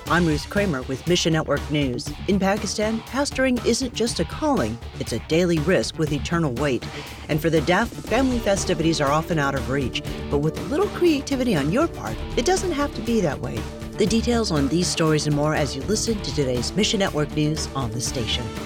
I'm Ruth Kramer with Mission Network News. In Pakistan, pastoring isn't just a calling, it's a daily risk with eternal weight. And for the deaf, family festivities are often out of reach. But with a little creativity on your part, it doesn't have to be that way. The details on these stories and more as you listen to today's Mission Network News on the station.